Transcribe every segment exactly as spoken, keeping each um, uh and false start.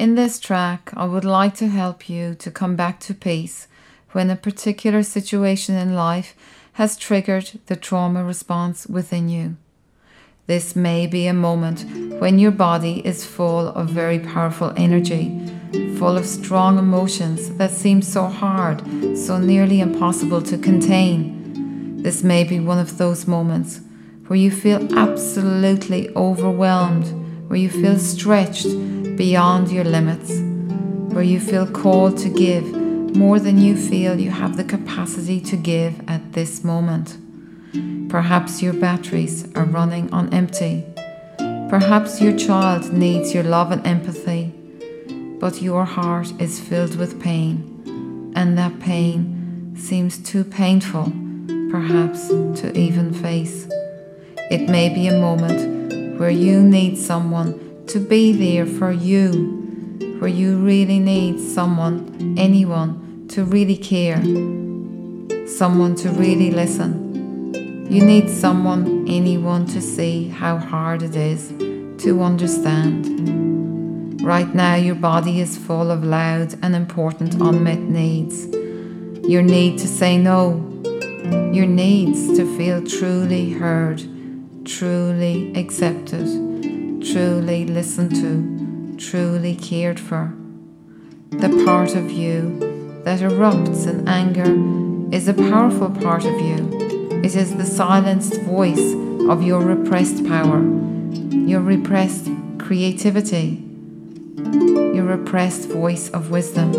In this track, I would like to help you to come back to peace when a particular situation in life has triggered the trauma response within you. This may be a moment when your body is full of very powerful energy, full of strong emotions that seem so hard, so nearly impossible to contain. This may be one of those moments where you feel absolutely overwhelmed, where you feel stretched beyond your limits, where you feel called to give more than you feel you have the capacity to give at this moment. Perhaps your batteries are running on empty. Perhaps your child needs your love and empathy, but your heart is filled with pain, and that pain seems too painful, perhaps, to even face. It may be a moment where you need someone to be there for you, where you really need someone, anyone, to really care, someone to really listen. You need someone, anyone, to see how hard it is to understand. Right now, your body is full of loud and important unmet needs. Your need to say no, your needs to feel truly heard, truly accepted, truly listened to, truly cared for. The part of you that erupts in anger is a powerful part of you. It is the silenced voice of your repressed power, your repressed creativity, your repressed voice of wisdom.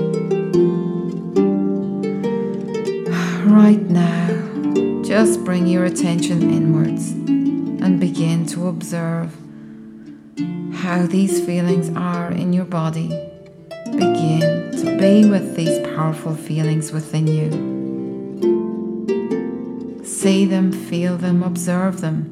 Right now, just bring your attention inwards and begin to observe how these feelings are in your body. Begin to be with these powerful feelings within you. See them, feel them, observe them,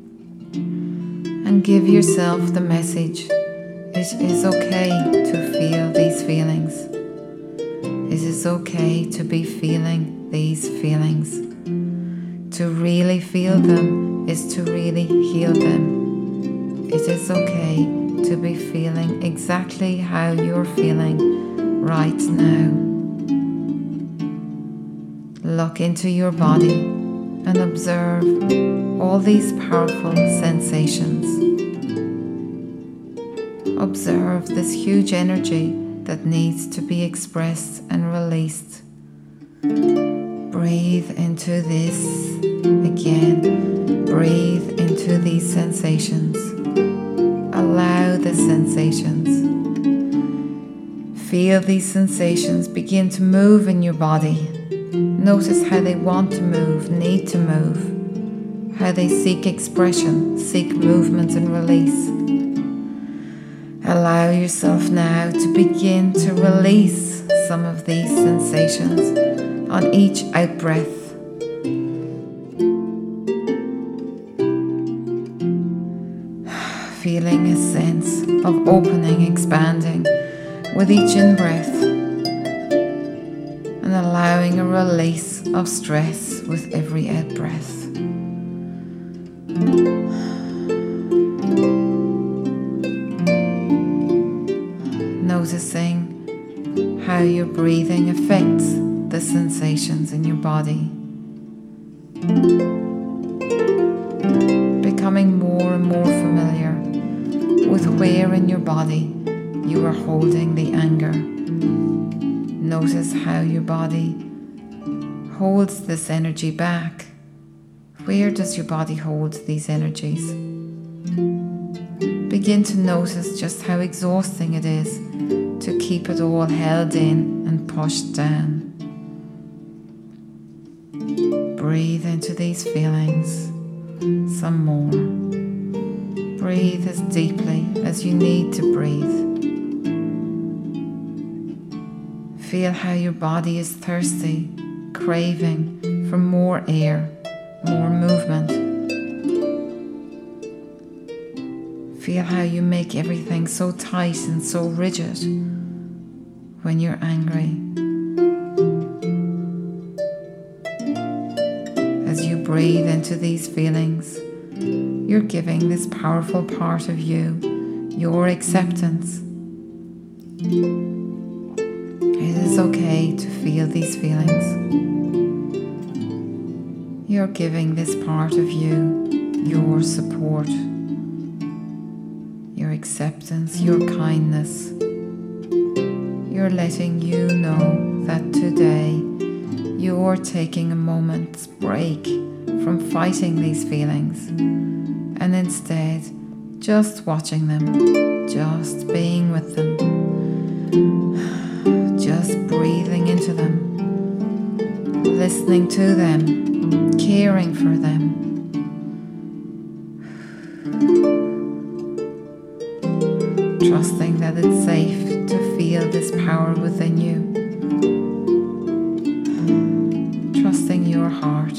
and give yourself the message: it is okay to feel these feelings. It is okay to be feeling these feelings. To really feel them is to really heal them. It is okay to be feeling exactly how you're feeling right now. Look into your body and observe all these powerful sensations. Observe this huge energy that needs to be expressed and released. Breathe into this again. Breathe into these sensations. Allow the sensations. Feel these sensations begin to move in your body. Notice how they want to move, need to move, how they seek expression, seek movement and release. Allow yourself now to begin to release some of these sensations on each out-breath. Feeling a sense of opening, expanding with each in-breath, and allowing a release of stress with every out-breath. Noticing how your breathing affects the sensations in your body. Becoming more and more familiar with where in your body you are holding the anger. Notice how your body holds this energy back. Where does your body hold these energies? Begin to notice just how exhausting it is to keep it all held in and pushed down. Breathe into these feelings some more. Breathe as deeply as you need to breathe. Feel how your body is thirsty, craving for more air, more movement. Feel how you make everything so tight and so rigid when you're angry. As you breathe into these feelings, you're giving this powerful part of you your acceptance, It is okay to feel these feelings. You're giving this part of you your support, your acceptance, your kindness. You're letting you know that today you're taking a moment's break from fighting these feelings and instead just watching them, just being with them, just breathing into them, listening to them, caring for them. Trusting that it's safe to feel this power within you. Trusting your heart.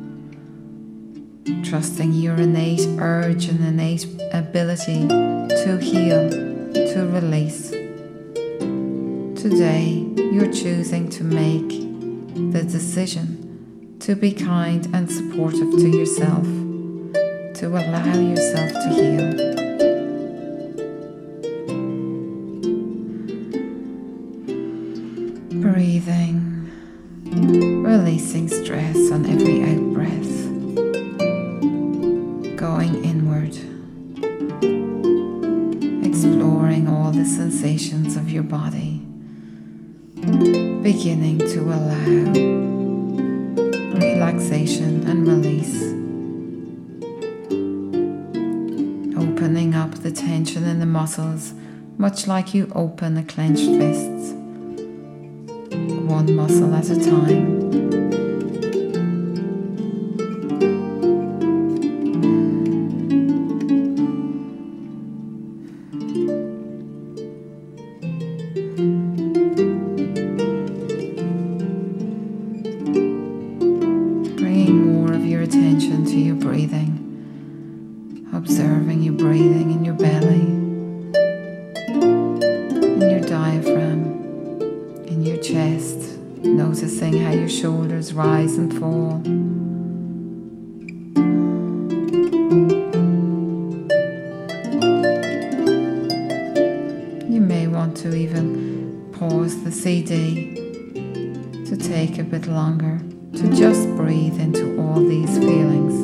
Trusting your innate urge and innate ability to heal, to release. Today, you're choosing to make the decision to be kind and supportive to yourself, to allow yourself to heal. Breathing, releasing stress on every out-breath, going inward, exploring all the sensations of your body, beginning to allow relaxation and release, opening up the tension in the muscles, much like you open a clenched fist. One muscle at a time. Bringing more of your attention to your breathing, observing your breathing in your belly, in your diaphragm, in your chest, noticing how your shoulders rise and fall. You may want to even pause the C D to take a bit longer to just breathe into all these feelings.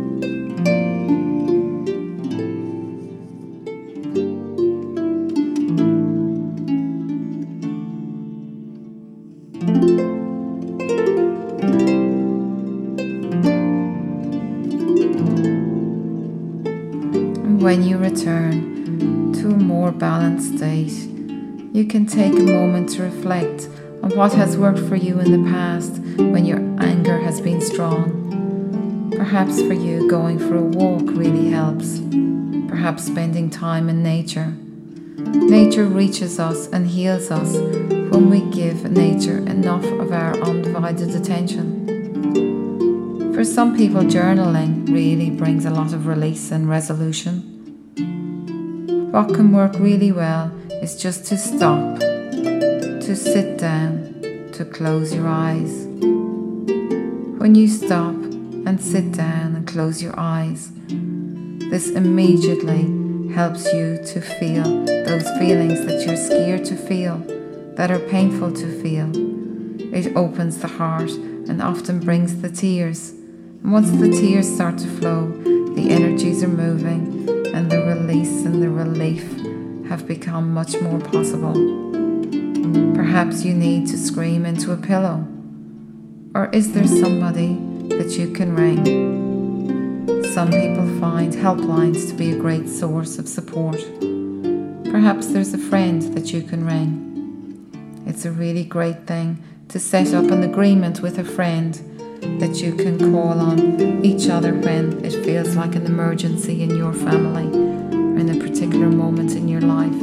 When you return to a more balanced state, you can take a moment to reflect on what has worked for you in the past when your anger has been strong. Perhaps for you, going for a walk really helps. Perhaps spending time in nature. Nature reaches us and heals us when we give nature enough of our undivided attention. For some people, journaling really brings a lot of release and resolution. What can work really well is just to stop, to sit down, to close your eyes. When you stop and sit down and close your eyes, this immediately helps you to feel those feelings that you're scared to feel, that are painful to feel. It opens the heart and often brings the tears. And once the tears start to flow, the energies are moving and the release and the relief have become much more possible. Perhaps you need to scream into a pillow. Or is there somebody that you can ring? Some people find helplines to be a great source of support. Perhaps there's a friend that you can ring. It's a really great thing to set up an agreement with a friend that you can call on each other when it feels like an emergency in your family or in a particular moment in your life.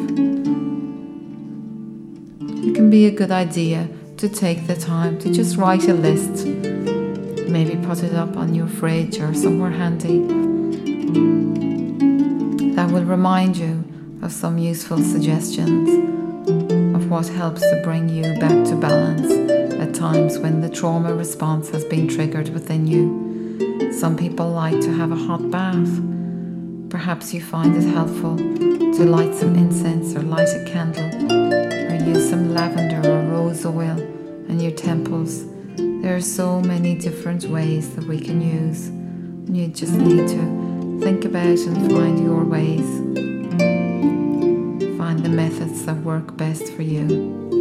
It can be a good idea to take the time to just write a list, maybe put it up on your fridge or somewhere handy. That will remind you of some useful suggestions of what helps to bring you back to balance at times when the trauma response has been triggered within you. Some people like to have a hot bath. Perhaps you find it helpful to light some incense or light a candle and your temples. There are so many different ways that we can use. And you just need to think about and find your ways. Find the methods that work best for you.